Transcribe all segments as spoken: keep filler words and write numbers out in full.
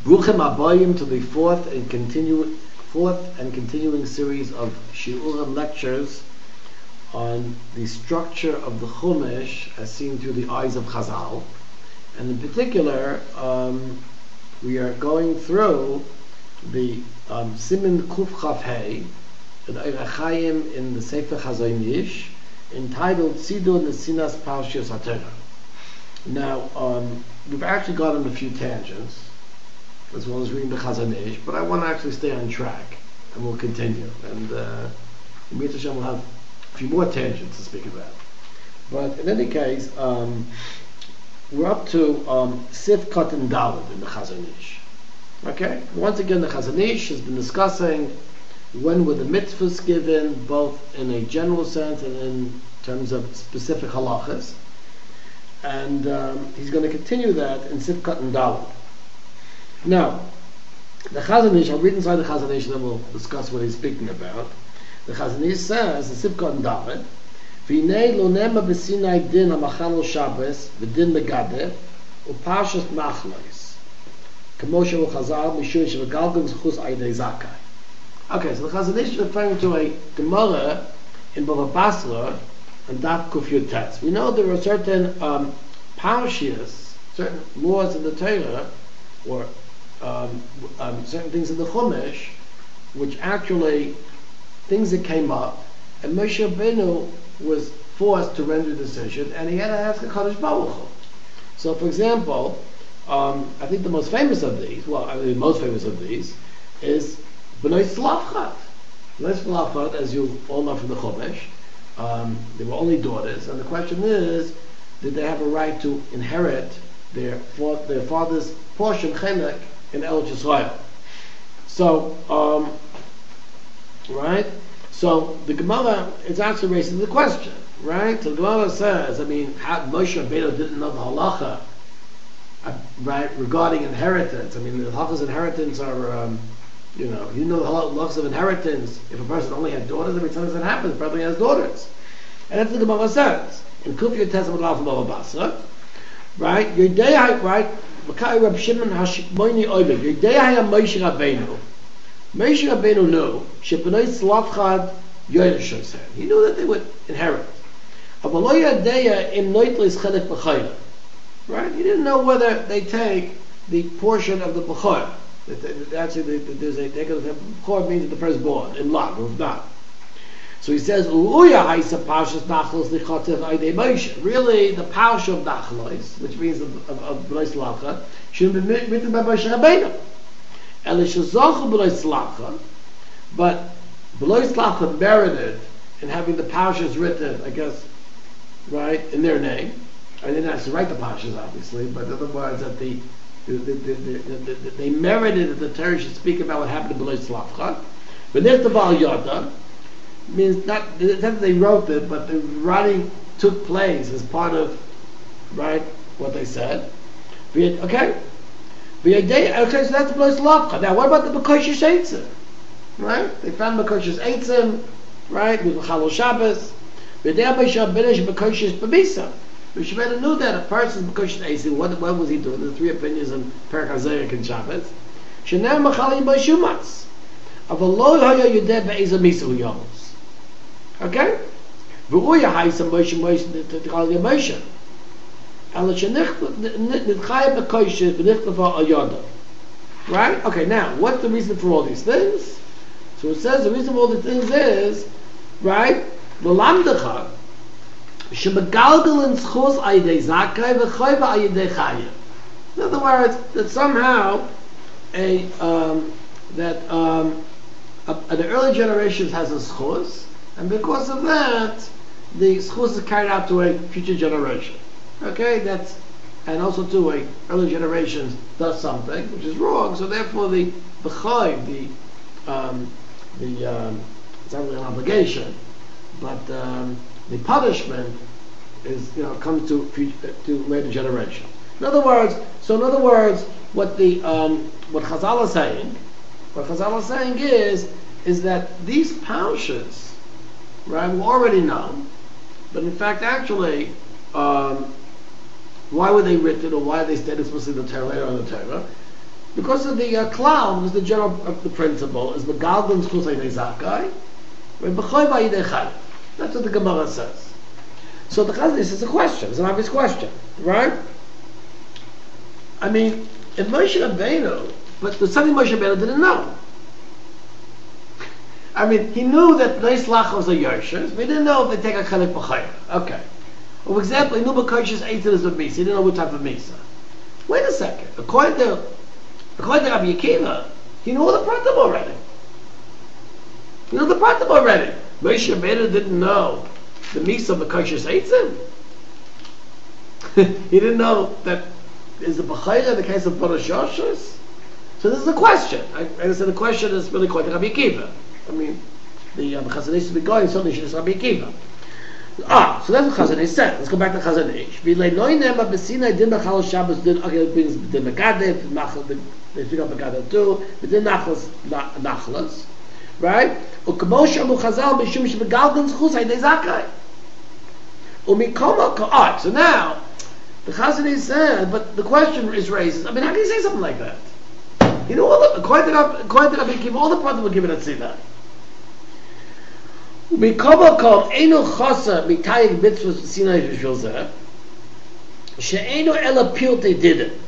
Bruchim Abayim to the fourth and continue, fourth and continuing series of Shiurim lectures on the structure of the Chumash as seen through the eyes of Chazal. And in particular, um, we are going through the um, Siman Kuf Chaf Hei, the Eirach Chaim in the Sefer Chazon Ish, entitled Sidur Nesinas Parshas HaTorah. Now, um, we've actually gone on a few tangents, as well as reading the Chazon Ish, but I want to actually stay on track, and we'll continue. And uh, Mir Hashem will have a few more tangents to speak about. But in any case, um, we're up to um, Sif Katan Daled in the Chazon Ish. Okay? Once again, the Chazon Ish has been discussing when were the mitzvahs given, both in a general sense and in terms of specific halachas. And um, he's going to continue that in Sif Katan Daled. Now, the Chazon Ish, I'll read inside the Chazon Ish and then we'll discuss what he's speaking about. The Chazon Ish says, the Sif Katan Daled, V'nei lo nema b'sinai din ha-machal Shabbos v'din megadeh u'parshas machlois k'mo shehu Chazal mishum she'v'galgal zchus ayidei zakai. Okay, so the Chazon Ish is referring to a Gemara in Bava Basra and Daf Kuf Yud Tes. We know there are certain um, parshias, certain laws in the Torah, or um, um, certain things in the Chumash, which actually things that came up, and Moshe Rabbeinu was forced to render a decision, and he had to ask a Kadosh Baruch Hu. So, for example, um, I think the most famous of these, well, I mean, the most famous of these, is B'nai Tzlafchat. B'nai Tzlafchat, as you all know from the Chumash, um, they were only daughters, and the question is, did they have a right to inherit their their father's portion, Chenek, in Eretz Yisrael? So, um, right? So the Gemara is actually raising the question, right? So the Gemara says, I mean, how Moshe Rabbeinu didn't know the halacha, uh, right, regarding inheritance. I mean, the halachas of inheritance are, um, you know, you know the halachas of inheritance. If a person only had daughters, every time that happens, probably has daughters, and that's what the Gemara says in Kuf Yud Tes Bava Basra, right? Yodei, right? Makai Rab Shimon Hashmoini Oimed. Yodei Hayam Moshe Rabbeinu. Moshe Rabbeinu knew Shebnei Tzlafchad Yoyeshon said. He knew that they would inherit. Right? He didn't know whether they take the portion of the Bechor. Actually, there's a Bechor means the firstborn in Lag, or not. So he says, really, the parsha of Nachlos, which means of, of, of Bnei Tzlafchad, should have been written by Moshe Rabbeinu. But B'nai Tzlafchat merited in having the parshas written, I guess, right, in their name. I didn't actually write the parshas, obviously, but in other words, that the, the, the, the, the, the they merited that the Torah should speak about what happened to B'nai Tzlafchat. But there's the Baal Yada, means not, not that they wrote it, but the writing took place as part of, right, what they said. Okay? Okay, so that's the B'nai Tzlafchat. Now, what about the Bekoshish Eitzim? Right? They found Bekoshish Eitzim, right, with Chalol Shabbos. V'yedei Moshe Rabbeinu Bekoshish B'misa. Moshe Rabbeinu knew that a person's Bekoshish Eitzim, what, what was he doing? There's three opinions in Perek HaZayik and Shabbos. Shenei Machali B'shumatz. Aval lo haya yodei be'ezah misa hu yolos. Okay? V'uya haisa Moshe Moshe T'chal Moshe. Right? Okay, now, what's the reason for all these things? So it says the reason for all these things is, right, in other words, that somehow a um, that um, a, the early generations has a schus, and because of that, the schus is carried out to a future generation. Okay, that's, and also too, a early generations does something which is wrong, so therefore the b'chayv, the um, the um, it's not really an obligation, but um, the punishment is, you know, comes to to later generation. In other words, so in other words, what the um, what Chazal is saying, what Chazal is saying is is that these parshas, right, were already known, but in fact, actually. Um, Why were they written, or why are they stated explicitly in the Torah or the Torah? Because of the uh, clown, was the general uh, the principle is Megaldim Zchus Eidei Zakai, and B'choy V'Yidei Chayv. That's what the Gemara says. So the Chazon Ish is a question. It's an obvious question, right? I mean, if Moshe Rabbeinu, but there's something Moshe Rabbeinu didn't know. I mean, he knew that Neis Lachos are Yershers, but he didn't know if they take a Chelek B'Chayv. Okay. Well, for example, he knew B'Kosh's Eitzah is a Misa. He didn't know what type of Misa. Wait a second. According to according to Rabbi Akiva, he knew all the Pratim already. He knew the Pratim already. Moshe Rabbeinu didn't know the Misa of B'Kosh's Eitzah. He didn't know that is the B'Chayr in the case of B'Rosh Yoshers. So this is a question. I, I said the question is really according to Rabbi Akiva. I mean, the um, Chazon Ish should be going, certainly should Rabbi Akiva. Ah, so that's what Chazon Ish said. Let's go back to Chazon Ish. V'lei noy nema b'sinai din b'chal Shabbos din, okay, it brings din Megadev, Nachal, they pick up Megadev too, but din Nachlas, Nachlas, right? U'kamo shamu Chazal b'shum sh'begaldim zchus haydei zakai. U'mikoma ka'at. So now, the Chazon Ish said, but the question is raised, I mean, how can you say something like that? You know, all the, according to according to Rabbi Akiva, all the Pratim were given at Sinai. Mikol Kol Eino Chasa Mitayik Mitzvos Sinai V'Shvil Zeh She'eino Ela Piltei did it.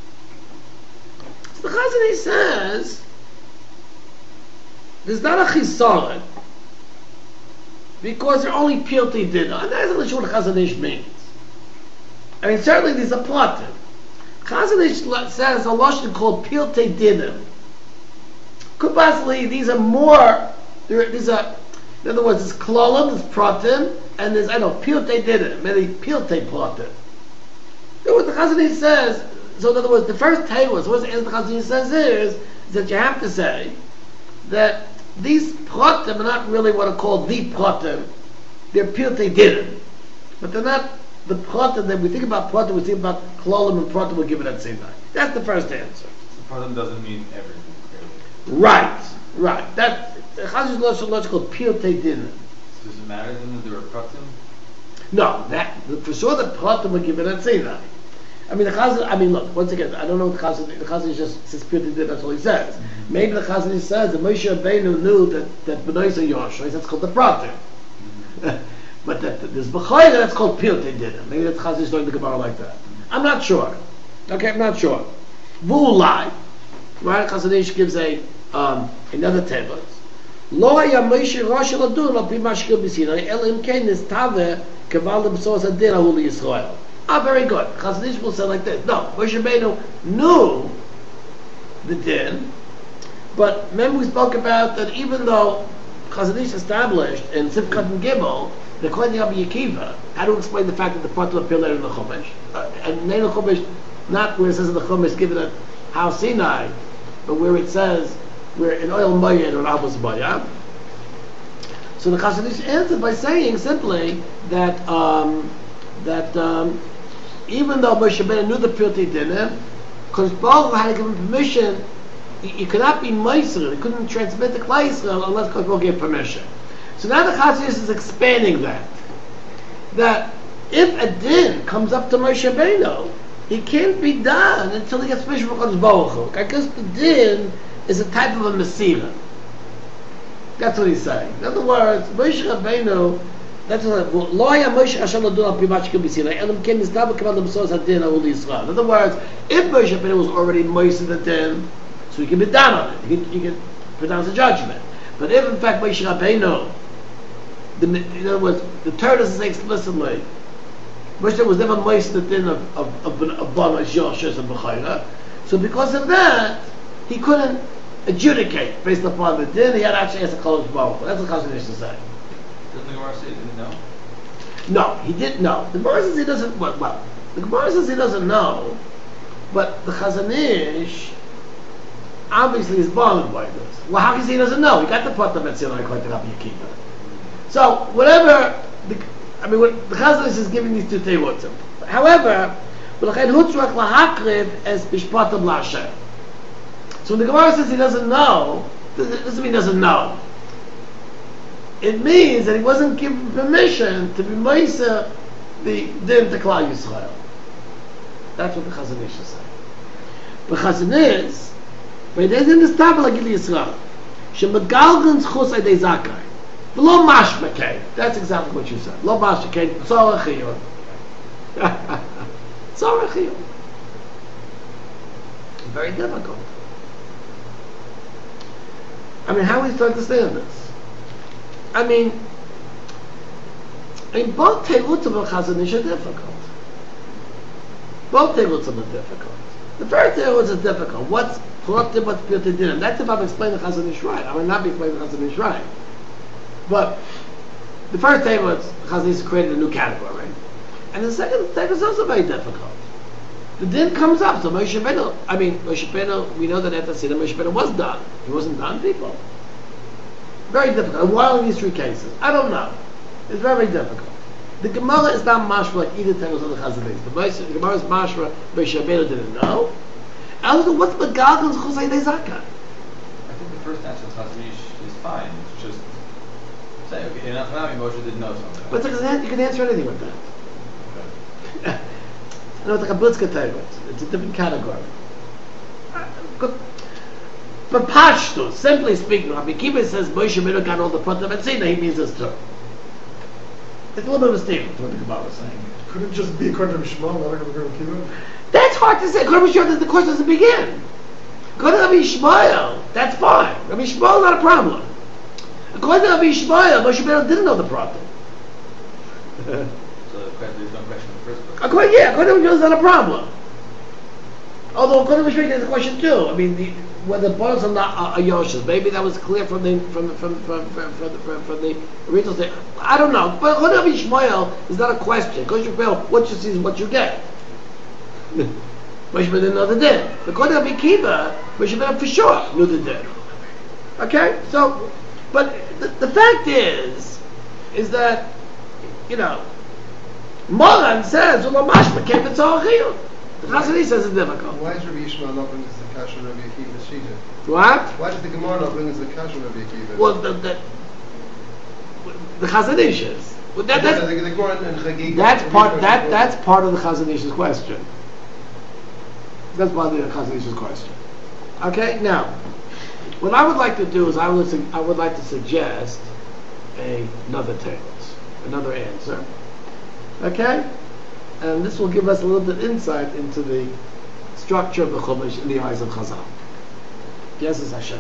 So the Chazon Ish says there's not a chisaron because they're only Piltei did it. I'm not exactly sure what Chazon Ish means. I mean, certainly these are Pratim. Chazon Ish says a lashon called Piltei Dinim. Could possibly these are more. These are, in other words, there's Klolim, there's Pratim, and there's I know Piltei Dinim, maybe Piltei Pratim. What the Chazon Ish says. So in other words, the first takeaway, so what the answer the Chazon Ish says is, is that you have to say that these Pratim are not really what are called the Pratim. They're Piltei Dinim, but they're not. The Pratim, that we think about Pratim, we think about Klolim and Pratim, we'll give it at Sinai. That's the first answer. So Pratim doesn't mean everything, clearly. Right, right. That Chazon Ish is called Piltei Dinim. So does it matter then that there are Pratim? No, that for sure the Pratim will give it at Sinai. I mean the Chazon. I mean look, once again, I don't know what the Chazon. The Chazon Ish just says Piltei Dinim. That's all he says. Mm-hmm. Maybe the Chazon Ish says that Moshe Rabbeinu knew that that B'nai Yoshua, that's called the Pratim. Mm-hmm. But that, that there's B'chayla, that's called Piltei Dinim. Maybe that's Chazon Ish learned the Gemara like that. I'm not sure. Okay, I'm not sure. V'ulai, right? Chazon Ish gives a um, another table. Lo haya Moshe Rosh Ladun al pi mashkil b'Sinai el im ken nistave keval b'sos adin ahu Yisrael. Ah, very good. Chazon Ish will say like this. No, Moshe Rabbeinu knew the din, but remember we spoke about that even though Chazon Ish established in Sivkat and Gimel, the according to Rabbi Akiva, how to explain the fact that the Pratim appear later in the Chumash, uh, and in the Chumash, not where it says in the Chumash, given at How Sinai, but where it says we're in Oil Mayed or Abbas Maya. So the Chazon Ish answered by saying simply that um, that um, even though Moshe Rabbeinu knew the Piltei Dinim, because Baruch had to give him permission, you, you could not be Meiser, you couldn't transmit the Klai Yisrael unless Baruch gave permission. So now the Chazon Ish is expanding that. That if a din comes up to Moshe Rabbeinu, it can't be done until he gets permission from Kodesh Baruch Hu. I guess the din is a type of a Mesira. That's what he's saying. In other words, Moshe Rabbeinu, that's what Lo haya Moshe Hashem ladun al pi mashkil b'Sinai elam ken nistava keval b'sos hadin ahu Yisrael. In other words, if Moshe Rabbeinu was already Moshe the din, so he can be done on it. He can, he can pronounce a judgment. But if in fact Moshe Rabbeinu, The, in other words, the Torah doesn't say explicitly. Moshe was never moist the din of of of, of B'nai Yoshua and B'chayla. So because of that, he couldn't adjudicate based upon the din. He had actually asked a closed Baruch. That's what Chazon Ish to say. Doesn't the Gemara say he didn't know? No, he didn't know. The Gemara says he doesn't. Well, well, the Gemara says he doesn't know, but the Chazon Ish obviously is bothered by this. Well, how can he say he doesn't know? He got the Pratim at Sinai according to Rabbi Akiva. So whatever, the, I mean, what the Chazon Ish is giving these two tevutim. However, as bishpatim la'asher. So when the Gemara says he doesn't know, it doesn't mean he doesn't know. It means that he wasn't given permission to be Meisa the din to Klal Yisrael. That's what the Chazon Ish is saying. But Chazon Ish But it isn't the stable like Yisrael. Shemagalgan zchus adei zakai. Lo mashmekei. That's exactly what you said. Lo mashmekei. Tzorach chiyun. Tzorach chiyun. Very difficult. I mean, how are we to understand this? I mean, I mean, both Teilutim and Chazon Ish are difficult. Both Teilutim are difficult. The first Teilut is difficult. What's Protim, what's Pirtei Dinim? That's if I'm explaining the Chazon Ish right. I may not be explaining the Chazon Ish right. But the first Teilut, Chazon Ish created a new category, right? And the second Teilut is also very difficult. The din comes up, so Moshe Rabbeinu, I mean, Moshe Rabbeinu, we know that at the Sinai, Moshe Rabbeinu was done. He wasn't done, people. Very difficult. And why in these three cases? I don't know. It's very difficult. The Gemara is not mashma like either Teilus or the Chazon Ish. The, Moshe, the Gemara is mashma, Moshe Rabbeinu didn't know. And also, what's the Galgal's Chusay de Zakah? I think the first answer to Chazon Ish is fine. It's just say, okay, in Achanami, Moshe didn't know something. But you can answer anything with that. Okay. You know, it's like a Blitzka Teilus. It's a different category. But Pashto, simply speaking, Rabbi Kiva says Moshe Rabbeinu got all the Pratim and Sinai, he means this too. It's a little bit of a statement, what the Gemara is saying. Could it just be according to Shmuel, not according to Kiva? That's hard to say. According to Shmuel, the course doesn't begin. According to Rabbi Shmuel, that's fine. Rabbi Shmuel, not a problem. According to Rabbi Shmuel, Moshe Rabbeinu didn't know the Pratim. So the question, there's no question in the first place. According, yeah, according to Shmuel, it's not a problem. Although according to Shmuel, there's a question too. I mean, the, whether bonus or not are Yoshas. Maybe that was clear from the from from from from, from, from, from the original thing. I don't know. But according to Rabbi Shmuel, it's not a question. Because you feel what you see is what you get. Moshe Rabbeinu didn't know the din. According to Rabbi Kiva, Moshe Rabbeinu for sure knew the din. Okay, so, but the, the fact is, is that you know, Moran says, "Ulo mashma came to tzorachiyun." The Chazon Ish says it's difficult. Why is Rabbi Yishmael not bringing us the Kasha Rabbi Akiva's Shita? What? Why does the Gemara not bring us the Kasha Rabbi Akiva? Well, the the, the Chazon Ish is. Well, that, that's, the, the, the Gemara in Chagig, that's the part. Rishon That Shmuel. that's part of the Chazon Ish's question. That's part of the Chazon Ish's question. Okay, now, what I would like to do is I would su- I would like to suggest a, another text, another answer. Okay, and this will give us a little bit insight into the structure of the Chumash in the eyes of Chazal. Yes, it's Hashem.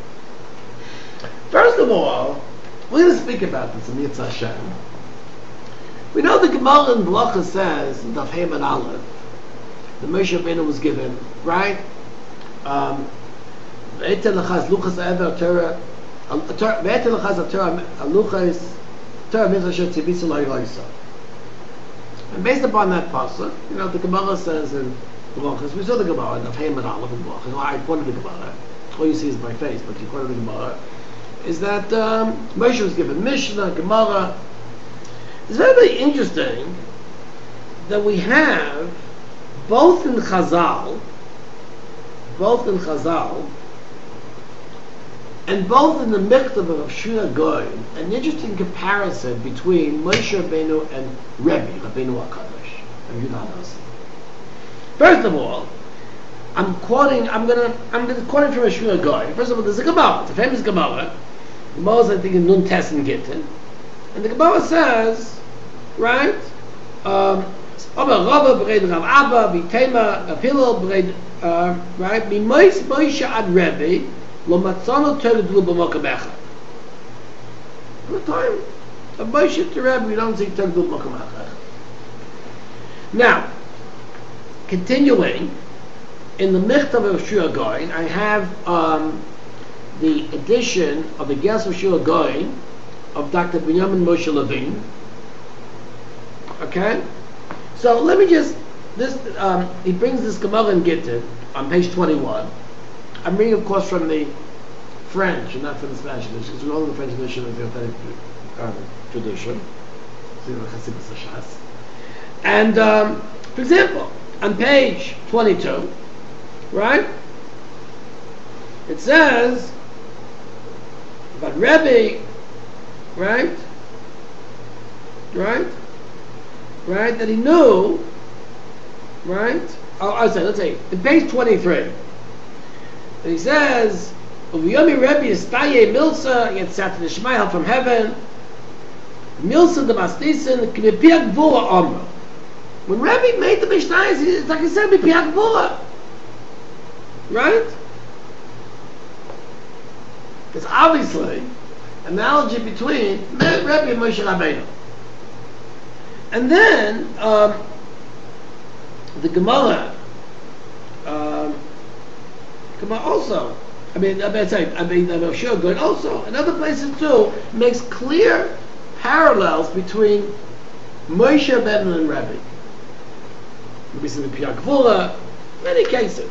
First of all, we're going to speak about this in Yitzhak Hashem. We know the Gemara in Belacha says in Daf Hey and Aleph, the Moshe Rabbeinu was given, right? Um, Ve'etel lachaz luchas ever Torah, ve'etel lachaz Torah luchas Torah mitzvah asher tzivisa lo yloisa. And based upon that pasuk, you know, the Gemara says in Belacha, we saw the Gemara in Daf Hey and Aleph in Belacha. Well, I quoted the Gemara. All you see is my face, but you quoted the Gemara. Is that um, Moshe was given Mishnah, Gemara. It's very, very interesting that we have both in Chazal, both in Chazal, and both in the Miktav of Shua Goyen, an interesting comparison between Moshe Rabbeinu and Rebbe, Rabbeinu HaKadosh, and Yudah HaNasi. First of all, I'm quoting, I'm gonna, I'm gonna quote it from a Shua Goyen. First of all, there's a Gemara, it's a famous Gemara. The Gemara is, I think, in Nun Tes and Gittin. And the Gemara says, right, um, Omer Rava b'reid Rav Abba, V'tema, Rav Hillel b'reid, uh, right, Mimois Moshe ad Rebbe, Lo matzano Torah d'lu b'mokam echad. From the time of Moshe to Rebbe, we don't see Torah d'lu b'mokam echad. Now, continuing, in the Michtav of Shua Goyen, I have um, the edition of the Gas of Shua Goyen of Doctor Binyamin Moshe Levine. Okay? So let me just, this, um, he brings this Gemara in Gittin on page twenty-one. I'm reading, of course, from the French and not from the Spanish edition, because we all know the French edition is the authentic uh, tradition. And, um, for example, on page twenty-two, right? It says, but Rebbe, right? Right? Right? That he knew, right? Oh, I'll say, let's say, in page twenty-three, And he says, Uviyomi Rebbe is Taye Milsa, he gets Satan Ishmael from heaven. Milsa the Mastisin, K'mipiak Vula Omer. When Rebbe made the Mishnah, it's like he said, Mipiak Vula. Right? It's obviously an analogy between Rebbe and Moshe Rabbeinu. And then, um, the Gemara, um, Gemara also, I mean, I mean, sorry, I mean, I'm sure good also, in other places too, makes clear parallels between Moshe Rabbeinu and Rebbe. We see the Piyah Gvula, many cases.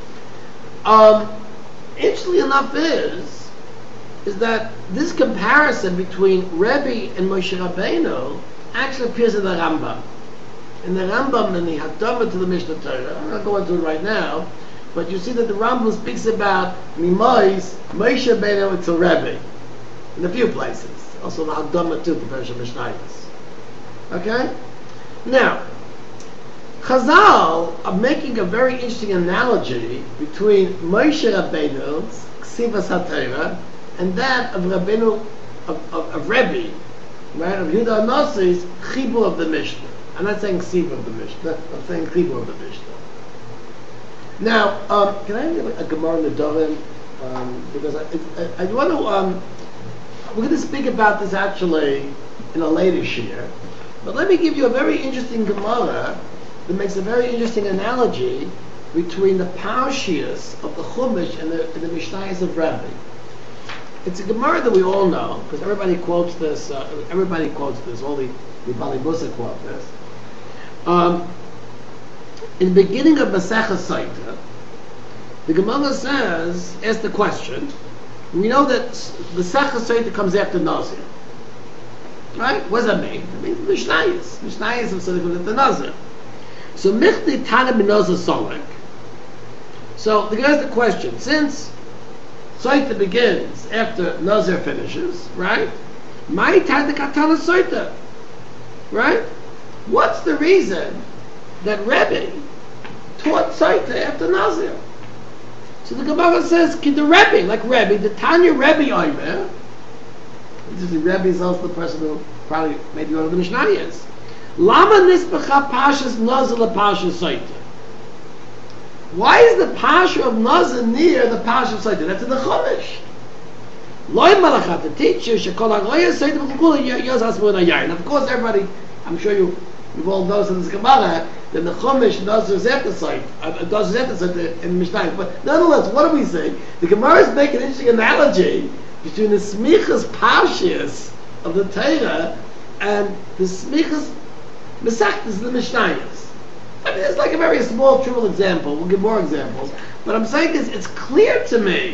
Um, interestingly enough is, is that this comparison between Rebbe and Moshe Rabbeinu actually appears in the Rambam. In the Rambam, in the Hakdama to the Mishnah Torah, I'm not going to it right now, but you see that the Rambam speaks about Mimois, Moshe Rabbeinu to Rebbe, in a few places. Also the Hakdama too, the Persian Mishnayos. Okay? Now, Chazal are making a very interesting analogy between Moshe Rabbeinu's Ksivas HaTorah and that of Rabbeinu, of, of, of Rebbe, right, of Yehuda HaNasi's Chibur of the Mishnah. I'm not saying Ksiva of the Mishnah, I'm saying Chibur of the Mishnah. Now, um, can I give a Gemara in the Dorim? Um, because I, I, I want to, um, we're going to speak about this actually in a later shir, but let me give you a very interesting Gemara that makes a very interesting analogy between the Parshias of the Chumash and the, and the Mishnayos of Rebbe. It's a Gemara that we all know, because everybody quotes this, uh, everybody quotes this, all the, the Bali Busa quote this. Um, in the beginning of Masechah Saita, the Gemara says, asks the question, we know that Masechah Saita comes after Nazir. Right? What does that mean? It means Mishnayos. Mishnayos of Sadikun the Nazir. So Michti Tana B'Nazir Solek. So the guy has the question, since Saita begins after Nazir finishes, right? My Tana Katana Saita. Right? What's the reason that Rebbe taught Saita after Nazir? So the Gemara says, Kid the Rebbe, like Rebbe, the Tanya Rebbe Omer, this is the Rebbe is also the person who probably maybe one of the Mishnayos. Lama nisbecha pashas Nazir la pashas Saita. Why is the pasha of Nazir near the pasha of Saita? That's in the Chumash. Loi malachat, the teacher, shekol hagoya Saita b'chukula yoz hasmur nayayin. Of course, everybody, I'm sure you, you've all noticed in this Gemara that the Chumash Nazir is after Saita, uh, Nazir is after Saita in Mishnah. But nonetheless, what do we say? The Gemara is making an interesting analogy between the smichas parshias of the Torah and the smichas mesachtas of the Mishnayos. I mean, it's like a very small, trivial example. We'll give more examples. But I'm saying is, it's clear to me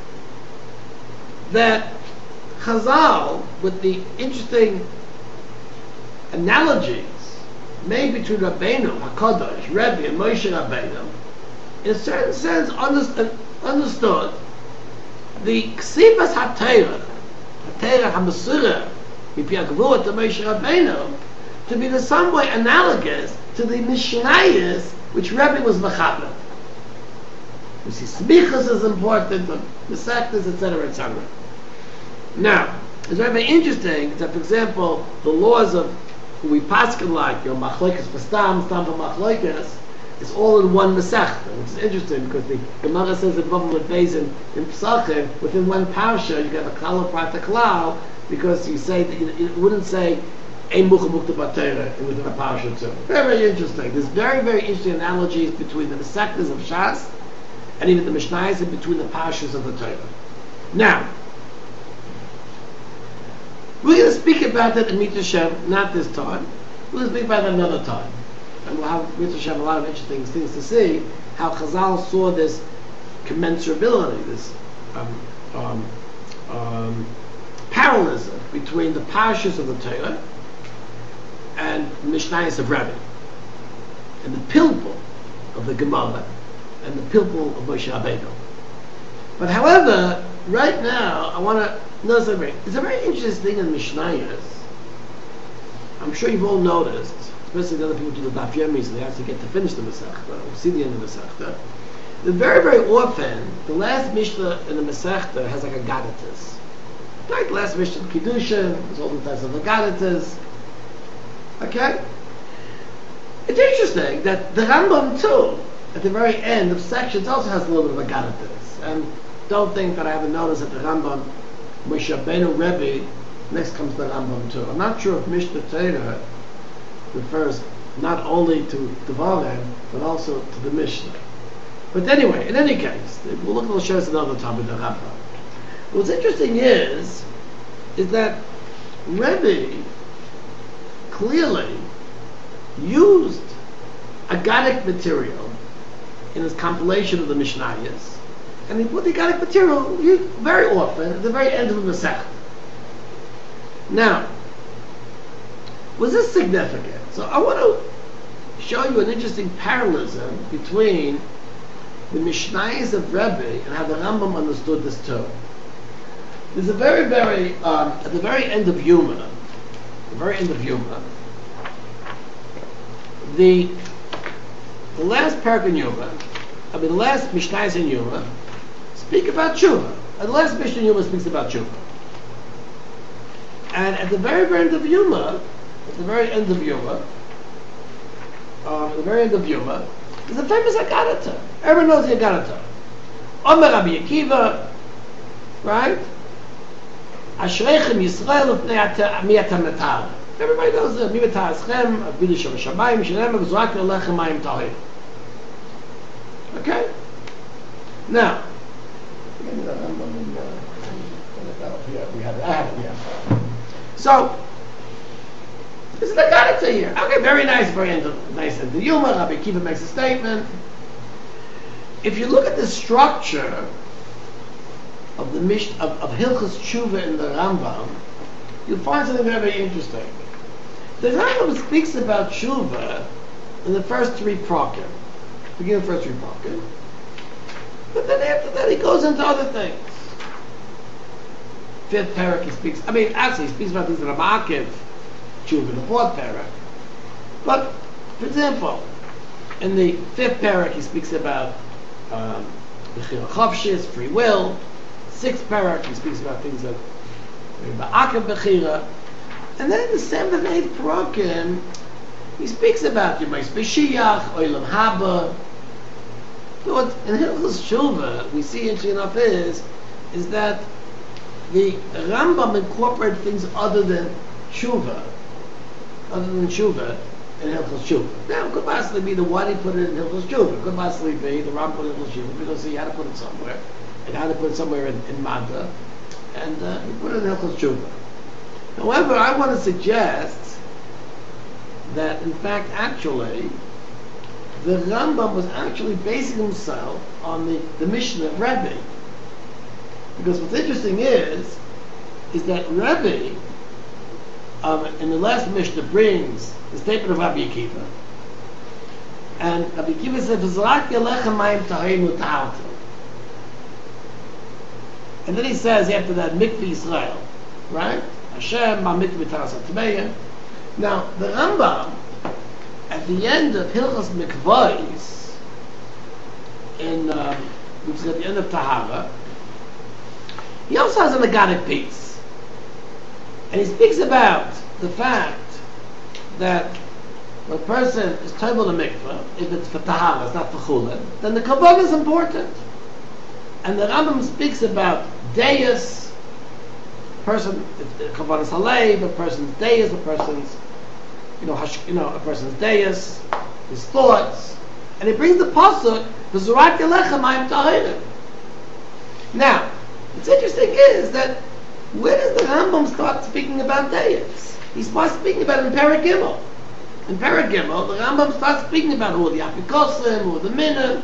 that Chazal, with the interesting analogies made between Rabbeinu, HaKadosh, Rebbe, and Moshe Rabbeinu, in a certain sense understood, understood the Ksivas HaTorah, HaTorah HaMesurah, Mipiyah Gevurah to Moshe Rabbeinu, to be in some way analogous to the Mishnayos which Rebbe was mechaber. You see, smichas is important, the mesachtas, et cetera, et cetera. Now, it's very, very interesting that, for example, the laws of who we paskin like, your machlokes for stam, stam for machlokes, is all in one mesachta, which is interesting because the Gemara says that Bava with Beis in, in Pesachim, within one parsha, you get a klal prata klal, because you say that you, you wouldn't say ein mucha mukta b'Torah within a parsha too. Very, very interesting. There's very, very interesting analogies between the mesachtas of Shas and even the Mishnayos and between the parshas of the Torah. Now, we're going to speak about that in Mitzvah Shem, not this time. We're going to speak about that another time. And we'll have Mitzvah Shem a lot of interesting things to see, how Chazal saw this commensurability, this um, um, um, parallelism between the parshas of the Torah and the Mishnayos of Rebbe, and the pilpul of the Gemara, and the pilpul of Moshe Rabbeinu. But however, right now, I want to notice something. It's a very interesting thing in Mishnayos. I'm sure you've all noticed, especially the other people do the Daf Yomi, so they have to get to finish the Masechta, or see the end of the Masechta, that very, very often, the last Mishnah in the Masechta has like a Gadatas. Right? The last Mishnah in Kiddushin, there's all the types of Gadatas. Okay? It's interesting that the Rambam too, at the very end of sections, also has a little bit of a Gadatas. And don't think that I haven't noticed that the Rambam, Moshe Rabbeinu Rebbe, next comes the Rambam too. I'm not sure if Mishnah Torah refers not only to Devarim, but also to the Mishnah. But anyway, in any case, we'll look at the shows another time with the Rambam. What's interesting is, is that Rebbe clearly used Agadic material in his compilation of the Mishnayos, and he put the Agadic material very often at the very end of the Masechta. Now, was this significant? So I want to show you an interesting parallelism between the Mishnayos of Rebbe and how the Rambam understood this too. There's a very, very, um, at the very end of Yuma, the very end of Yuma, the the last parak in Yuma, I mean the last Mishnayos in Yuma, speak about Tshuva. And the last Mishnah in Yuma speaks about Tshuva. And at the very, very end of Yuma, at the very end of Yuma, um, at the very end of Yuma, there's a famous Agadata. Everyone knows the Agadata. Omer Rabbi Akiva, right? Ashreichem Yisrael mi'atam netar. Everybody knows the mi'atar eschem, avidu shem shamayim, shalem v'zorak lechem mayim tahir. Okay? Now, we have I have it here. So, this is the Agadata here. Okay, very nice, very nice. And the Yuma, Rabbi Akiva makes a statement. If you look at the structure of the Mish of, of Hilchos Tshuva in the Rambam, you'll find something very, very interesting. The Rambam speaks about Tshuva in the first three prakim, beginning of the first three prakim, but then after that he goes into other things. Fifth parak he speaks. I mean, actually he speaks about things that are Ma'akiv Tshuva in the fourth parak. But for example, in the fifth parak he speaks about um, Bechira Chavshis, free will. Sixth parak he speaks about things like Ba'akiv Bechira. And then in the seventh and eighth parakim he speaks about Yemais B'Shiach, Olam Haba. So what in Hilchos Tshuva we see interesting enough is is that the Rambam incorporated things other than Tshuva, other than Tshuva in Hilchos Tshuva. Now, it could possibly be the one he put it in Hilchos Tshuva. It could possibly be the Rambam put it in Hilchos Tshuva because he had to put it somewhere. And had to put it somewhere in, in Manda. And uh, he put it in Hilchos Tshuva. However, I want to suggest that, in fact, actually, the Rambam was actually basing himself on the, the Mishnah of Rebbe. Because what's interesting is, is that Rebbe, um, in the last Mishnah, brings the statement of Rabbi Akiva, and Rabbi Akiva says, "V'zrak yelechem mayim tahirim u'tahartu." And then he says after that, "Mikveh Yisrael," right? Hashem ma'mikveh taras ha'tmeya. Now the Rambam, at the end of Hilchos Mikvahs, in um, which is at the end of Tahara, he also has an Agadic piece. And he speaks about the fact that when a person is tovel a mikveh, if it's for Tahara, it's not for Chulin, then the Kabbalah is important. And the Rambam speaks about Deus, person, Kabbalah is Halev, a person's Deus, a person's, you know, hash, you know, a person's Deus, his thoughts. And he brings the pasuk, V'zurak Yelechem Mayim Tahirim. Now, what's interesting is that where does the Rambam start speaking about Deus? He starts speaking about it in Perek Gimel. In Perek Gimel, the Rambam starts speaking about who are the Apikosim, who are the Minim.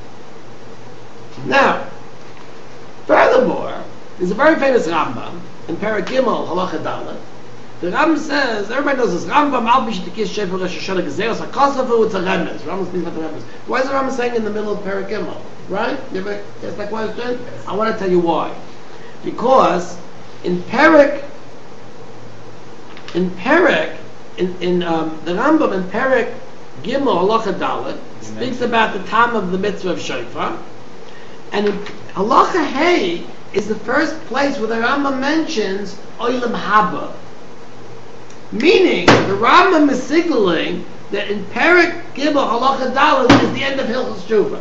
Now, furthermore, there's a very famous Rambam in Perek Gimel, Halacha Dalet. The Rambam says, everybody knows this, Rambam al b'shtikis shefer Rosh Hashanah gezeros hakosavu, it's a remes. Rambam speaks about the remes. Why is the Rambam saying in the middle of Perek Gimel? Right? You ever ask that question? I want to tell you why. Because in Perek, in Perek, in, in um, the Rambam in Perek Gimel Halacha Dalet speaks about the time of the mitzvah of Shofar, And in Halacha Hey is the first place where the Rambam mentions Olam Haba. Meaning, the Rambam is signaling that in Perek Gimel Halacha Dalet is the end of Hilchos Tshuva.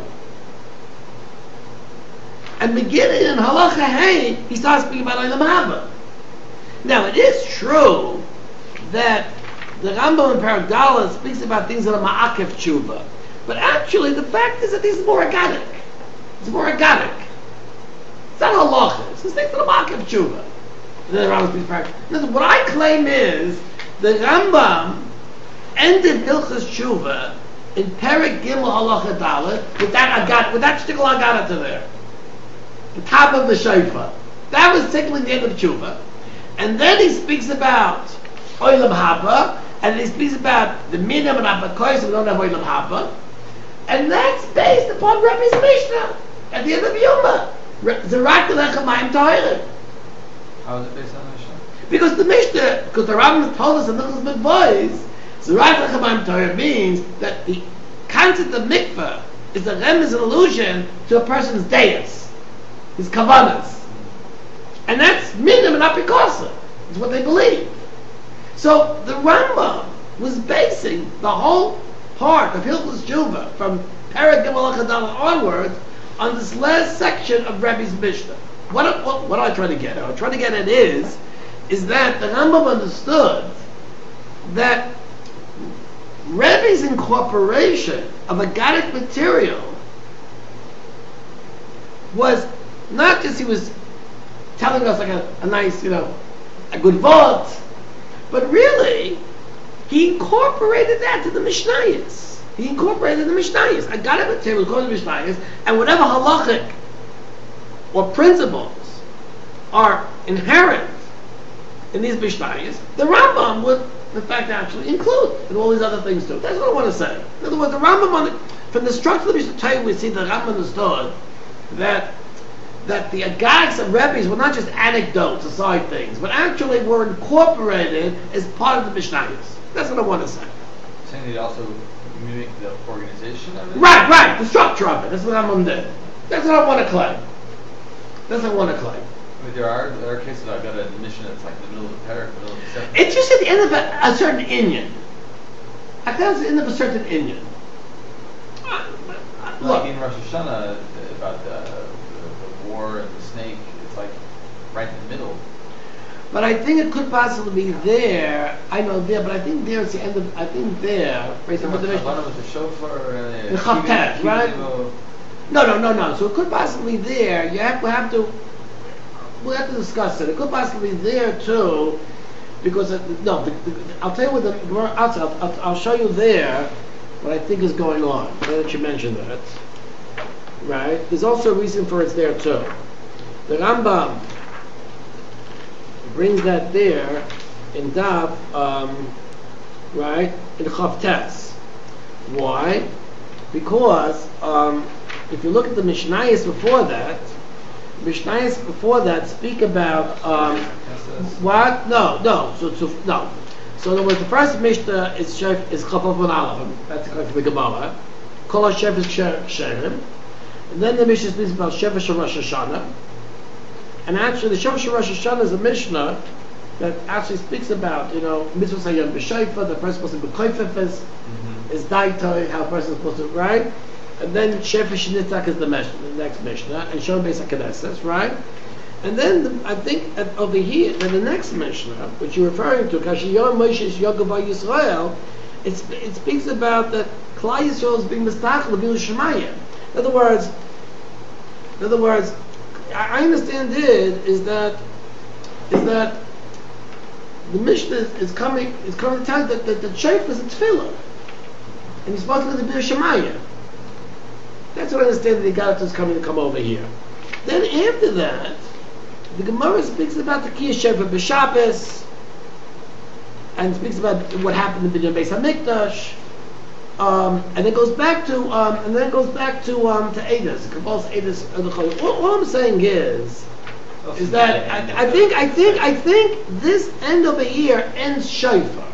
And beginning in Halacha Hey, he starts speaking about Olam Haba. Now, it is true that the Rambam in Perek Dalet speaks about things that are Ma'akev Tshuva. But actually, the fact is that these are more organic. It's more organic. It's not halacha. It's the things that are Ma'akev Tshuva. The Rambam speaks Perek. Listen, what I claim is the Rambam ended Hilchos Tshuva in Perek Gimel Halacha Dalet with that agat, with that shtickle agata to there, the top of the shofar. That was signaling the end of Tshuva, and then he speaks about Olam Haba, and he speaks about the minimum and Abakois. We don't have Olam Haba, and that's based upon Rebbe's Mishnah at the end of Yoma. Zerak Lechem Mayim Toirim. How is it based on the Mishnah? Because the Mishnah, because the Rambam told us in Hilchos Mikvos, Zerak Lechem Mayim Toirim means that the concept of mikveh is a remez, an allusion to a person's deus, his kavanas, and that's minimum and apikosa. Is what they believe. So the Rambam was basing the whole part of Hilchos Tshuva from Perek Gimel Halacha Dalet onwards on this last section of Rebbe's Mishnah. What, what, what I try to get at? What I try to get at is, is that the Rambam understood that Rebbe's incorporation of agadic material was not just he was telling us like a, a nice, you know, a good vod, but really he incorporated that to the Mishnayos. He incorporated the Mishnayos. I got it material called the Mishnayos, and whatever halachic or principles are inherent in these Mishnayos, the Rambam would, in fact, actually include in all these other things too. That's what I want to say. In other words, the Rambam, on the, from the structure of the Mishnah, we see the Rambam understood that that the agarics of Rebbe's were not just anecdotes, aside things, but actually were incorporated as part of the Mishnayos. That's what I want to say. Saying they also mimic the organization of it? Right, right, the structure of it. That's what Rambam did. That's what I want to claim. That's what I want to claim. I mean, there are there are cases I've got a mission that's like the middle of the parak, the middle of the section. It's just at the end of a, a certain inyan. I thought it's the end of a certain inyan. Uh, Look, like in Rosh Hashanah about the, the, the war and the snake, it's like right in the middle. but I think it could possibly be there. I know there, but I think there it's the end of. I think there. Right, So the what's the Mishnah- one with the shofar? Uh, The Chaftet, Kivim- right? Kivim- No, no, no, no. So it could possibly there. You have we have to we have to discuss it. It could possibly there too, because it, no. The, the, I'll tell you what the Gemara outside. I'll, I'll, I'll show you there what I think is going on. Now that you mentioned that, right? There's also a reason for it's there too. The Rambam brings that there in Daf, um, right, in Chavtes. Why? Because um, if you look at the Mishnayos before that, Mishnayos before that speak about um, what? No, no. So, so no. So in other words, the first Mishnah is Shef is Chapav and Alam. That's according to the Gemara. Kol Shef is Sherem. And then the Mishnah speaks about Shevish and Rosh Hashanah. And actually, the Shevish and Rosh Hashanah is a Mishnah that actually speaks about, you know, mitzvah sayom b'shayfa, the person supposed to be koifefes, is daitoi, how a person is supposed to, right? And then Shefish Nitzak is the, mesh, the next Mishnah, and Shon Beis HaKnesses, right? And then the, I think at, over here, then the next Mishnah, which you're referring to, Kashiyom Moshe Yogava Yisrael, it, it speaks about that Klal Yisrael is being mistachel of Bilu Shemayim. In other words, in other words, I, I understand it is that is that the Mishnah is coming is coming to tell you that, that the Sheif is a tefillah, and he's supposed to be the Bilu Shemayim. That's what I understand that the Galat is coming to come over here. Then after that, the Gemara speaks about the Kiyah Shefa B'Shabbos, and speaks about what happened in the Beis HaMikdash, um, and it goes back to, um, and then it goes back to um, to Eidos. Kabbal's Eidos. All, all I'm saying is, is that I, I think, I think, I think this end of the year ends Shofar.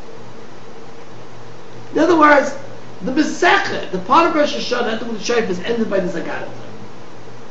In other words, the Masechet, the part of Rosh Hashanah, that with the Shofar, is ended by this Haggadah.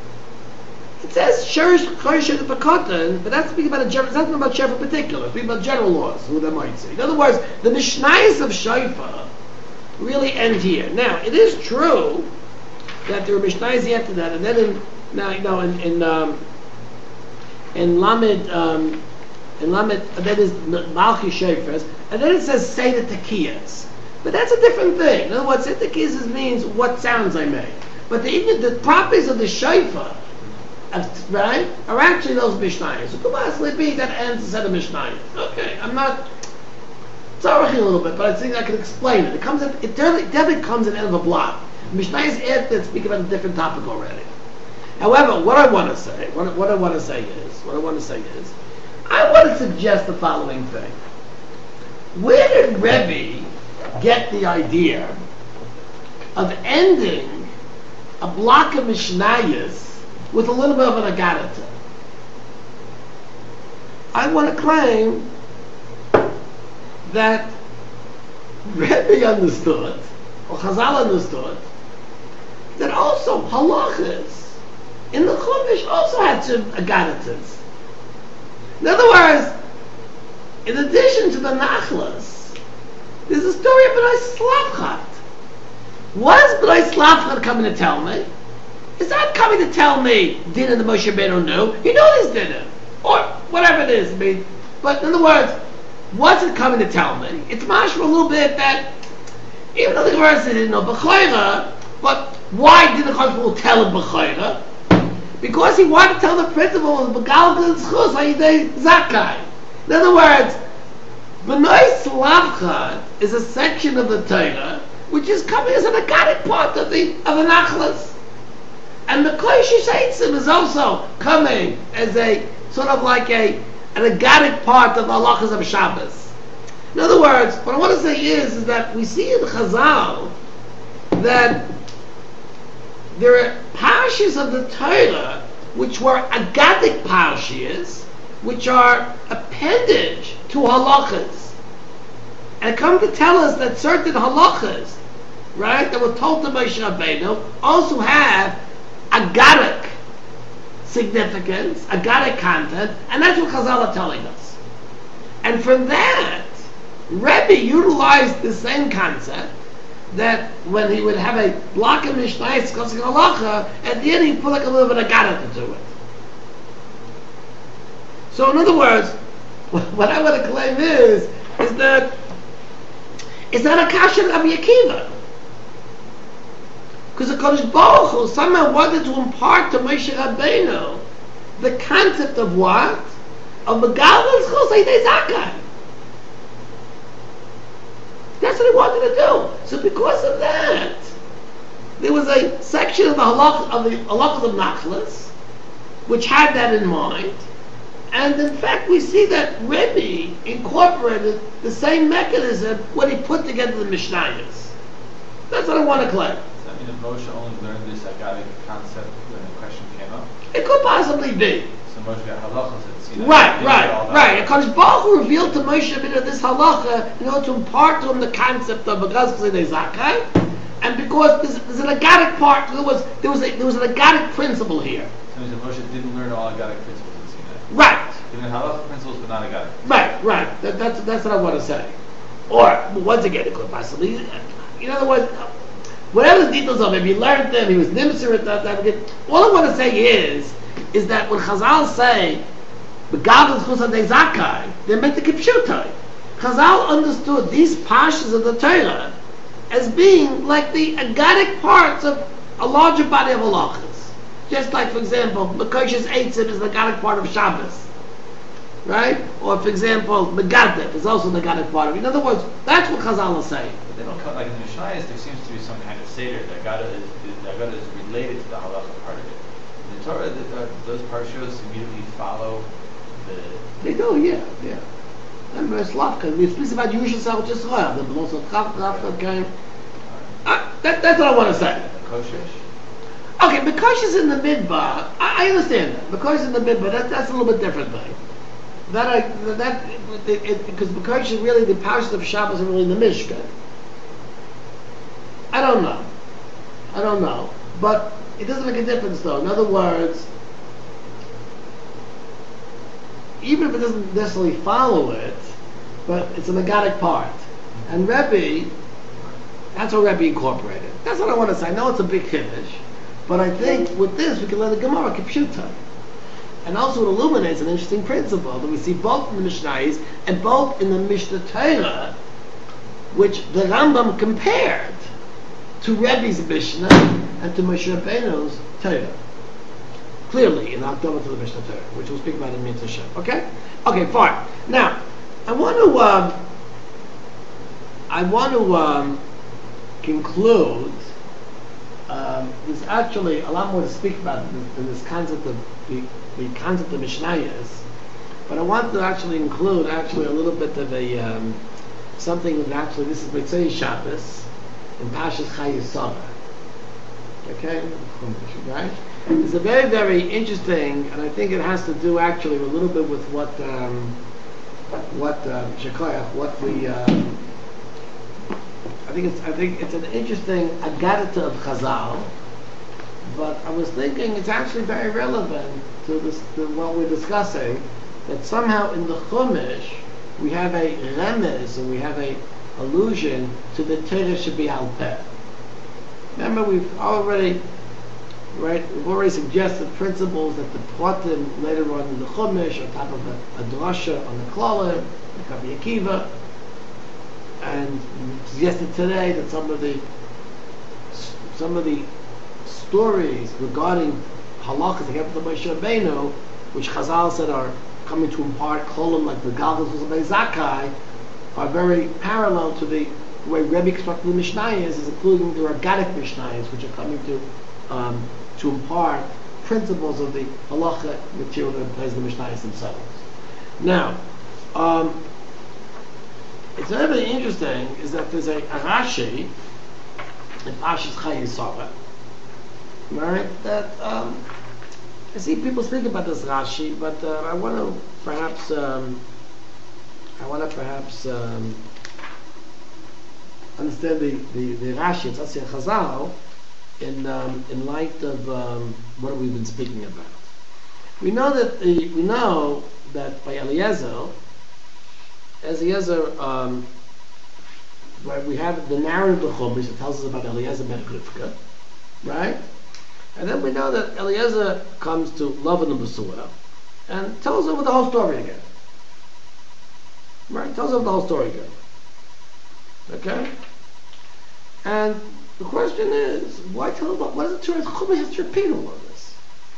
It says sherish choishes b'katan, but that's speaking about a general. It's not about sheriff in particular. It's speaking about general laws, who they might say. In other words, the mishnayos of shofar really end here. Now, it is true that there were mishnayos after that, and then in now you know in in um, in Lamed um, in Lamed that is Malchi Shofars, and then it says say the tekiyas. But that's a different thing. In other words, say the tekiyas means what sounds I make. But the, even the properties of the shofar, of, right, are actually those mishnayos. So could possibly be that ends a set of mishnayos. Okay, I'm not sorry a little bit, but I think I can explain it. It comes at, it definitely, definitely comes at the end of a block. Mishnayos after that speak about a different topic already. However, what I want to say, what, what I want to say is, what I want to say is, I want to suggest the following thing. Where did Rebbe get the idea of ending a block of Mishnayos with a little bit of an agadata? I want to claim that Rebbe understood, or Chazal understood, that also halachas in the Chumash also had some agadatas. In other words, in addition to the Nachlas, there's a story of B'nai Slavchat. What is B'nai Slavchat coming to tell me? It's not coming to tell me dinner the Moshe Rabbeinu knew. He knew this dinner, or whatever it is. I mean, but in other words, what's it coming to tell me? It's mashma a little bit that even though the Gemara said didn't know B'chayra, but why did the Chazal tell him B'chayra? Because he wanted to tell the principle of Begalgal Zchus Hayidei Zakai. In other words, B'nai Slavchat is a section of the Torah which is coming as an agadic part of the of the Nachlas, and the Koishish Eitzim is also coming as a sort of like a an agadic part of the halachas of Shabbos. In other words, what I want to say is, is that we see in Chazal that there are parshas of the Torah which were agadic parshas, which are appendage to halachas, and come to tell us that certain halachas, right, that were told to Moshe Rabbeinu, also have agadic significance, agadic content, and that's what Chazal are telling us. And from that, Rebbe utilized the same concept that when he would have a block of Mishnah discussing halacha, at the end he put like a little bit of agadic to it. So in other words, what I want to claim is, is that it's not a kasha of Rabbi Akiva. Because the Kodesh Baruch Hu somehow wanted to impart to Moshe Rabbeinu the concept of what? Of Megalel Zchus Hayidei Zakai. That's what he wanted to do. So because of that, there was a section of the halach of the halachas of Nachlas which had that in mind, and in fact we see that Rebbe incorporated the same mechanism when he put together the Mishnayos. That's what I want to claim. Does that mean that Moshe only learned this agadic concept when the question came up? It could possibly be. So Moshe got halachas and seen Right, right, right. Because Baruch Hu revealed to Moshe Rabbeinu this halacha in order to impart to him the concept of Begalgal Zchus Zakai, and because there's, there's an agadic part, there was there was a, there was an agadic principle here. So means that Moshe didn't learn all agadic principles in Sinai. Right. He learned halacha principles, but not agadic. Right, right. That, that's that's what I want to say. Or once again, it could possibly. In other words, whatever the details are, maybe he learned them, he was nimser at that. that all I want to say is, is that when Chazal say Begalgal Zchus Hayidei Zakai, they meant the Kipshutai. Chazal understood these parshas of the Torah as being like the agadic parts of a larger body of halachas. Just like, for example, Mekoshes Eitzim is the agadic part of Shabbos, right? Or, for example, Megadef is also the agadic part of it. In other words, that's what Chazal is saying. But they don't cut, like in the Mishnayos, there seems to be some kind of seder that agada is, the agada is related to the halacha part of it. In the Torah, the, uh, those parshas immediately follow the... They do, yeah, yeah. And Slavka, we speak about Yusha Sal Yisrael, the belongs to Chav, Chav, came. Uh, that, that's what I want to say. Koshish? Okay, because it's in the midbar, I, I understand that. Because it's in the midbar, that, that's a little bit different thing. That I, that, it, it, because because it's really the parshas of Shabbos are really in the Mishkan. I don't know. I don't know. But it doesn't make a difference though. In other words, even if it doesn't necessarily follow it, but it's a megadic part. And Rebbe, that's what Rebbe incorporated. That's what I want to say. I know it's a big chiddush, but I think with this we can learn the Gemara Kipshuta. And also it illuminates an interesting principle that we see both in the Mishnayos and both in the Mishnah Torah, which the Rambam compared to Rebbe's Mishnah and to Moshe Rabbeinu's Torah. Clearly in October to the Mishnah Torah, which we'll speak about in Mitzvah Shem. Okay? Okay, fine. Now, I want to um, I want to um, conclude. Um, there's actually a lot more to speak about in this, in this concept of the, the concept of Mishnayos, but I want to actually include actually a little bit of a um, something that actually this is Mitzvah Shabbos in Pashas Chayei Sarah. Okay, right? It's a very very interesting, and I think it has to do actually a little bit with what um, what uh, Shekoyach, what we. Um, I think it's I think it's an interesting agadata of Chazal, but I was thinking it's actually very relevant to this to what we're discussing. That somehow in the Chumash we have a remez and we have a allusion to the Torah Shebi Al Peh. Remember, we've already right we've already suggested principles that the Pratim later on in the Chumash on top of a, a drasha on the Klalim, the Rabbi Akiva. And suggested today that some of the some of the stories regarding halachas that happened to Moshe Rabbeinu, which Chazal said are coming to impart kolim like the Galgus of Zakai, are very parallel to the way Rebbe constructed the Mishnayos, is including the Rabbinic Mishnayos, which are coming to um, to impart principles of the halacha material that plays the Mishnayos themselves. Now. Um, It's very, very interesting is that there's a, a Rashi in Pashas Chayei Sarah, right? That um, I see people speak about this Rashi, but uh, I want to perhaps um, I want to perhaps um, understand the, the, the Rashi. It's Asya Chazal in um, in light of um, what we've been speaking about. We know that the, we know that by Eliezer. Eliezer, um, where we have the narrative of Chumash that tells us about Eliezer ben Rivka, right? And then we know that Eliezer comes to Lavan and Besuah and tells over the whole story again. Right? Tells over the whole story again. Okay? And the question is, why tell about what is the Torah? Chumash has to repeat all of this.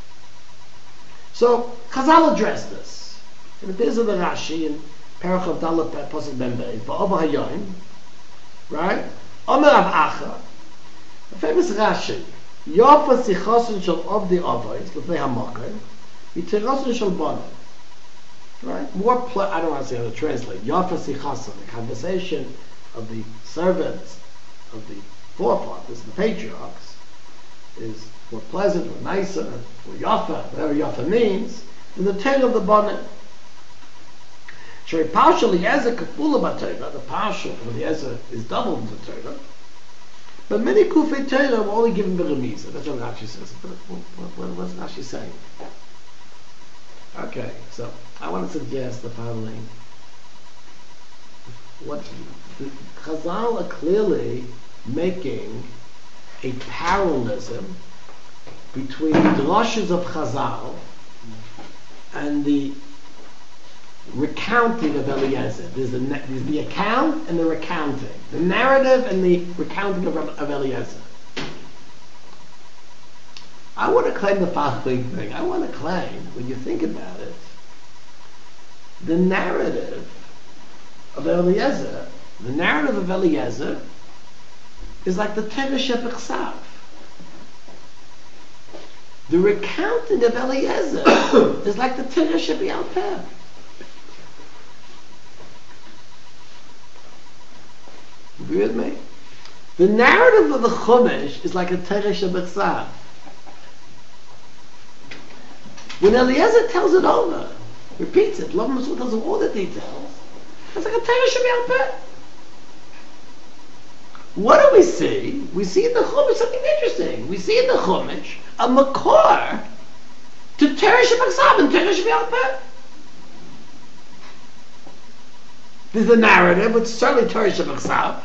So Chazal addressed this. And it is in the Rashi and Perach of Dalet Pasuk Ben Beis, Ba'ova Hayoim, right? Omer Rav Acha, a famous Rashi, Yofa Sichosin Shel Ovdi Avos, Lefnei HaMokim, Yitzirosin Shel Bonim, right? More, ple- I don't want to say how to translate, Yofa Sichosin, the conversation of the servants of the forefathers, the patriarchs, is more pleasant, or nicer, or Yofa, whatever Yofa means, than the tale of the Bonim. Shrei Parsha Eliezer Kafula B'Torah, the Parsha of Eliezer is doubled in the Torah, but many Kufei Torah were only given the Remisa. That's what Rashi says. What, what, what, what's Rashi saying? Okay, so I want to suggest the following. What the Chazal are clearly making a parallelism between the drashas of Chazal and the recounting of Eliezer. There's the, there's the account and the recounting. The narrative and the recounting of, of Eliezer. I want to claim the following thing. I want to claim, when you think about it, the narrative of Eliezer, the narrative of Eliezer is like the Torah Shebechsav. The recounting of Eliezer is like the Torah Shebial Peh. Agree with me? The narrative of the Chumash is like a Torah Shebechsav. When Eliezer tells it over, repeats it, Lavan Besuah tells him all the details, it's like a Torah Shebial Peh. What do we see? We see in the Chumash something interesting. We see in the Chumash a makor to Torah Shebechsav and Torah Shebial Peh. There's a narrative, which is certainly Torah Shebechsav.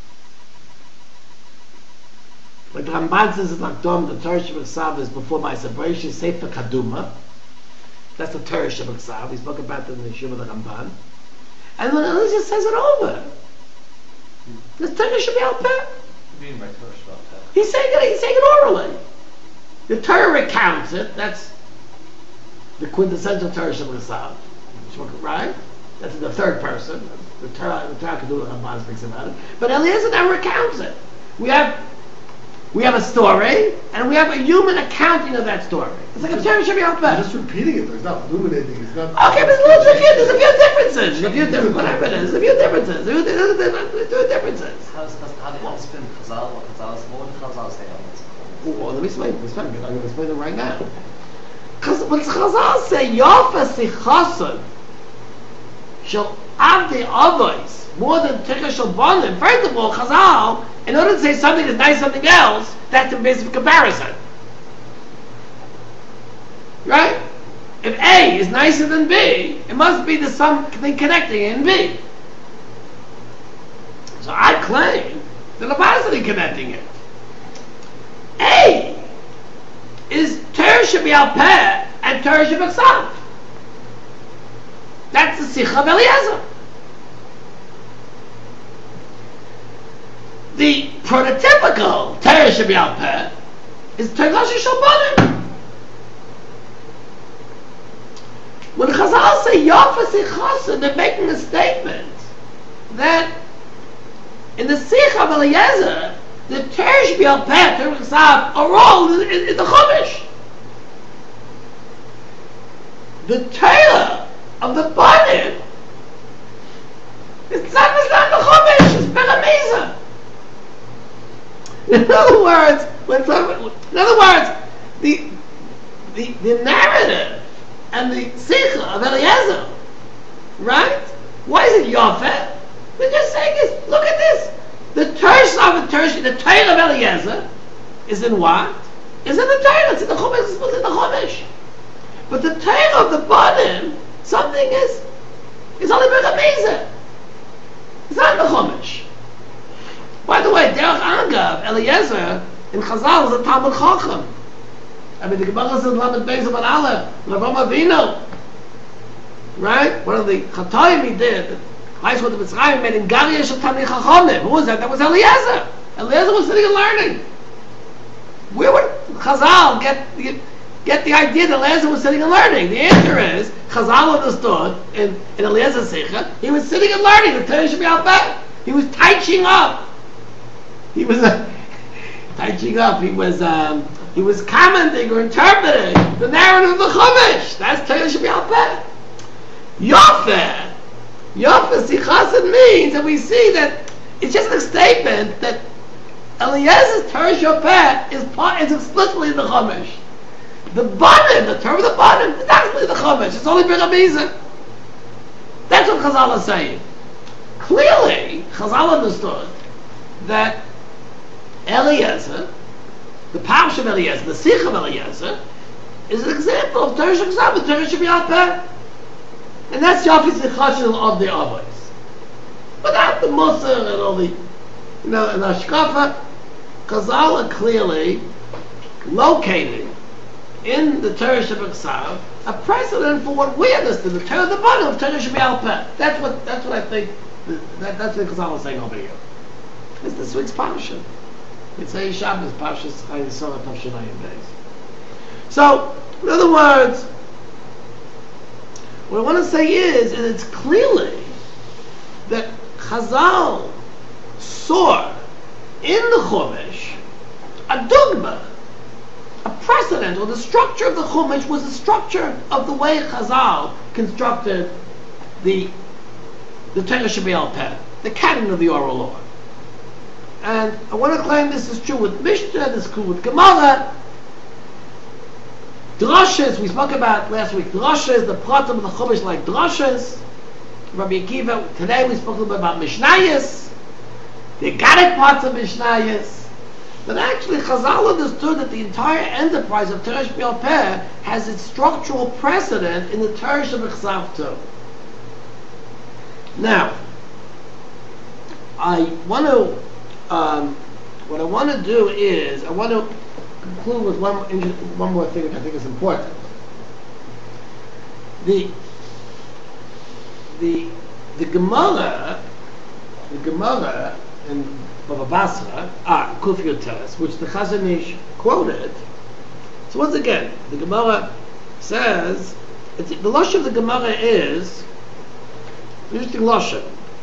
Like the Ramban says in Akdom, the Torah Shebechsav is before Ma'aser Bereishis, Sefer Kaduma. That's the Torah Shebechsav. He spoke about it in the Yeshiva of the Ramban. And then Eliezer just says it over. The Torah should be out there. What do you mean by Torah Shebechsav? He's saying it, he's saying it orally. The Torah recounts it, that's the quintessential Torah Shebechsav. Right? That's the third person. The Torah, the Torah Kedula Ramban speaks about it. But Eliezer never recounts it. We have we have a story, and we have a human accounting of that story. It's like a Torah should be out there. He's just repeating it. He's not illuminating. He's not. Okay, but there's a few, there's a few differences. There's a few differences. Whatever it is, there's a few differences. There's a few differences. How does how do you explain Chazal? What Chazal what would Chazal say on this? Well, let me explain. Let me explain. I'm going to explain it right now. Because when Chazal say Yofa Sichason Shall Avdei Avos more than Tikka Shal Bonim. First of all, Chazal, in order to say something is nice something else, that's a basic comparison. Right? If A is nicer than B, it must be there's something connecting A and B. So I claim that there's something connecting it. A is Torah Shebial Peh and Torah Shebechsav. That's the Sikha of Eliezer. The prototypical Torah Shebial Peh is Torah Shebechsav. When Chazal say Yofa Sichason, they're making a statement that in the Sikha of Eliezer, the Torah Shebial Peh, Torah Shebechsav, are all in, in, in the Chumash. The Torah of the Banim, it's not, it's not the Chumash, it's Berameza. In other words, when some, in other words, the, the the narrative and the Sikha of Eliezer, right? Why is it Yofeh? They're just saying this. Look at this. The Torah of the Torah, the Torah of Eliezer, is in what? Is in the Torah. It's in the Chumash. It's in the Chumash. But the Torah of the Banim, something is is only Berameza. It's not in the Chumash. By the way, Derech Agav, Eliezer in Chazal is a Talmud Chacham. I mean, the Gemara says Lamed Beis Amud Aleph, Avraham Avinu, right? One of the Chatoim he did, High School of Mitzrayim, made in Garia Shel Talmid Chachamim. Who was that? That was Eliezer. Eliezer was sitting and learning. Where would Chazal get the, get the idea that Eliezer was sitting and learning? The answer is, Chazal understood in, in Eliezer's Sikha, he was sitting and learning. The Torah should be out back. He was teaching up. He was uh, teaching up. He was um, he was commenting or interpreting the narrative of the Chumash. That's Torah should be out back. Yofeh, Yofeh Sichason means that we see that it's just a statement that Eliezer's Torah Shopeh is part, is explicitly in the Chumash. The Banim, the term of the Banim, is actually in the Chumash. It's only Berameza. That's what Chazal is saying. Clearly, Chazal understood that Eliezer, the Parsha of Eliezer, the Sikha of Eliezer, is an example of Torah Shebechsav, the Torah Shebial Peh. And that's Yofi Sichashon of the Avos. Without the Musar and all the, you know, and Ashkafa, Chazal are clearly locating in the Torah Shebechsav a precedent for what we understand, the Torah of the Banim of Torah Shebial Peh. That's what, that's what I think, that, that's what Chazal is saying over here. It's this week's Parsha. It's a Shabbos Parsha Chayesora Tavshinayim days. So, in other words, what I want to say is, is it's clearly that Chazal saw in the Chumash a dogma, a precedent, or the structure of the Chumash was the structure of the way Chazal constructed the the Torah Shebial Peh, the canon of the oral law. And I want to claim this is true with Mishnah, this is true with Gemara. Drashas, we spoke about last week, Drashas, the pratim of the Chumash like Drashas. Rabbi Akiva, today we spoke a little bit about Mishnayos, the Gadic parts of Mishnayos. But actually Chazal understood that the entire enterprise of Torah Shebial Peh has its structural precedent in the Torah Shebechsav too. Now, I want to, um, what I want to do is, I want to conclude with one, one more thing which I think is important. The, the, the Gemara, the Gemara in Baba Basra, ah, Kuf Yotes, which the Chazon Ish quoted. So once again, the Gemara says, it's, the Lashon of the Gemara is, interesting Lashon.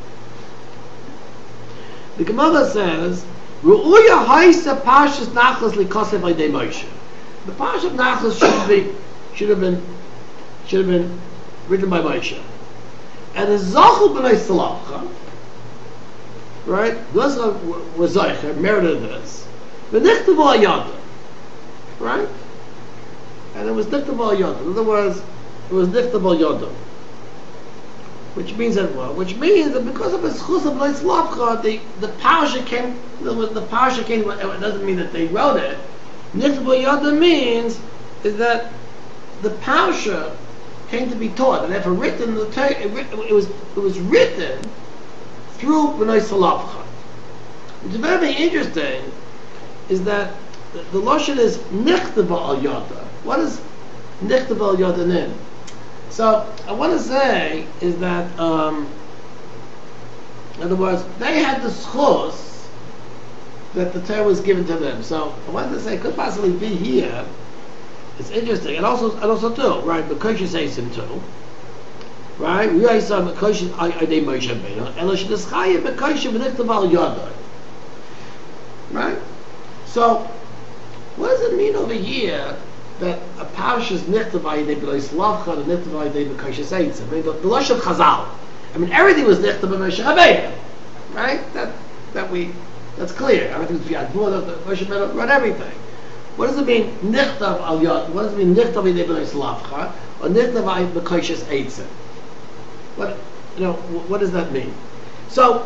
The Gemara says, Ru'uya haisa Parshas Nachlas likosev aydei Moshe. The Parsha of Nachlas should be, should have been, should have been written by Moshe. And the Zachul b'nai Salafcha, right? Those were Zeicher, merited this. The Nichtav al Yada, right? And it was Nichtav al Yada. In other words, it was Nichtav al Yada. Which means that what? Which means that because of his chus of b'nai Salafcha, the the parsha came. The, the parsha came. It doesn't mean that they wrote it. Nichtav al Yada means is that the parsha came to be taught, and therefore written. The it, it was it was written through b'nai Salafcha. What's very, very interesting is that the, the lashon is nichtav al Yada. What is nichtav al Yada in? So I want to say is that, um, in other words, they had the schos that the Torah was given to them. So I wanted to say, it could possibly be here. It's interesting, and also, and also too, right? Because you say sim too, right? We always saw because I I did Moshe Rabbeinu, and Elosh Deschayim because you v'nichtav al Yada, right? So what does it mean over here? That a parsha is nichtav by yedei b'nai Salafcha and nichtav by yedei b'koshes eitzim. I mean, the, the lush of Chazal. I mean, everything was nichtav by Moshe Rabbeinu, right? That that we that's clear. Everything was Yad Buah, Moshe Rabbeinu wrote everything. What does it mean nichtav al Yad? What does it mean nichtav by yedei b'nai Salafcha or nichtav by b'koshes eitzim? What you know? What does that mean? So,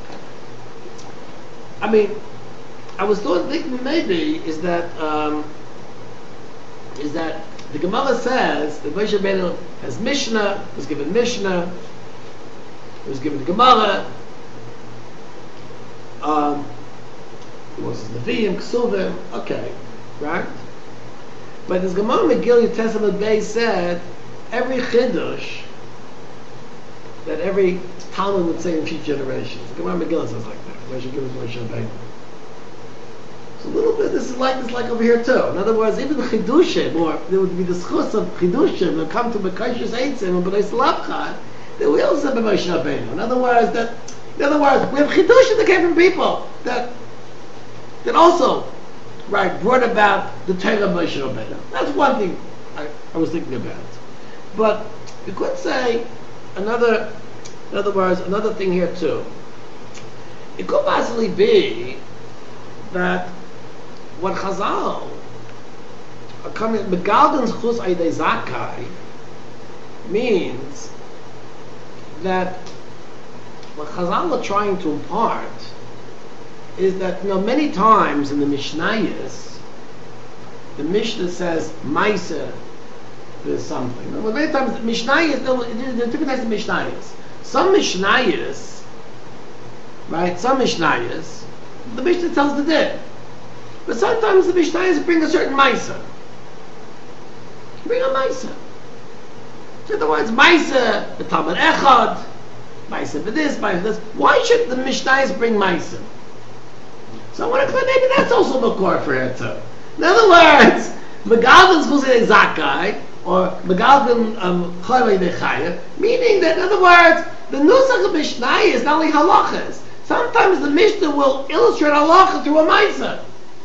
I mean, I was thinking maybe is that. Um, is that the Gemara says that Moshe Rabbeinu has Mishnah, was given Mishnah, was given Gemara, um, Moses Nevi'im, Ksuvim, okay, right? But this Gemara Megillah Testament Bay said every Chiddush that every Talmud would say in future generations. The Gemara Megillah says like that. Moshe gives Moshe Rabbeinu. A little bit, this is like this, like over here too. In other words, even the chidushim, or there would be the schus of chidushim that come to Mekoshes Eitzim and B'nai Salafcha, that we also have Moshe Rabbeinu. In other words, that, in other words, we have chidushim that came from people that that also, right, brought about the Torah of Moshe Rabbeinu. That's one thing I, I was thinking about. But you could say another, in other words, another thing here too. It could possibly be that what Chazal are coming, Megalgan's Chus Aydei Zakai means that what Chazal are trying to impart is that, you know, many times in the Mishnayos, the Mishnah says Maisa, there's something. Well, many times Mishnayos, there are different types of Mishnayos. Some Mishnayos, right? Some Mishnayos, the Mishnah tells the din. But sometimes the Mishnayos bring a certain Maisa. Bring a Maisa. In other words, Maisa, the Talmud Echad, Maisa for this, Maisa for this. Why should the Mishnayos bring Maisa? So I want to claim maybe that's also Makor for here too. In other words, Megalgan's Chusei Zakai, or Megalgan Chayvei Dechaya, meaning that, in other words, the Nusach of Mishnayos is not only halachas. Sometimes the Mishnah will illustrate halacha through a Maisa.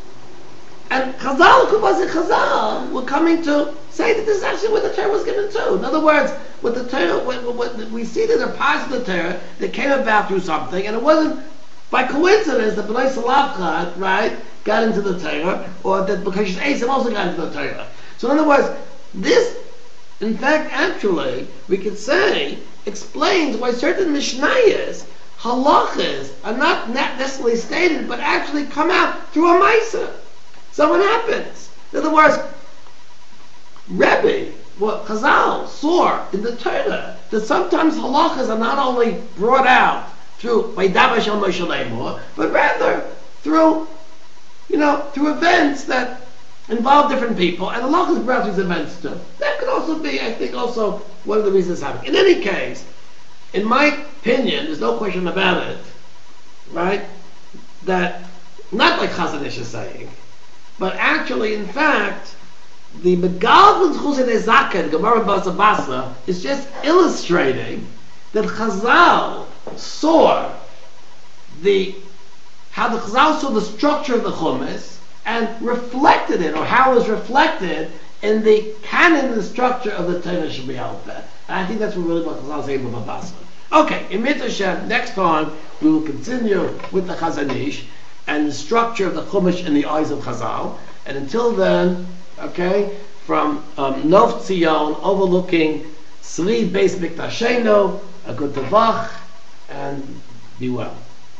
And Chazal, Kubas Chazal, were coming to say that this is actually what the Torah was given to. In other words, what the Torah, what, what, we see that there are parts of the Torah that came about through something, and it wasn't by coincidence that B'nai Salafcha, right, got into the Torah, or that because Eisim also got into the Torah. So in other words, this, in fact, actually, we could say, explains why certain Mishnayos, halachas, are not necessarily stated, but actually come out through a Maisa. So what happens? In other words, Rebbe, what Chazal saw in the Torah, that sometimes halachas are not only brought out through Vaidava Shel Moshe Lemor, but rather through, you know, through events that involve different people, and Allah has brought these events too. That could also be, I think, also one of the reasons happening. In any case, in my opinion, there's no question about it, right? That not like Chazon Ish is saying, but actually, in fact, the Megalvin Chuzin Ezaken, Gemara Basa Basa, is just illustrating that Chazal saw the how the Chazal saw the structure of the Chumash and reflected it, or how it was reflected in the canon and structure of the Torah Shebial Peh. And I think that's what really what Chazal is saying about Basa. Okay, in Mitzvah Shem, next time we will continue with the Chazon Ish and the structure of the Chumash in the eyes of Chazal. And until then, okay, from um, Nov Tzion overlooking Sri Beis Mikdasheno, a good Tavach, and be well.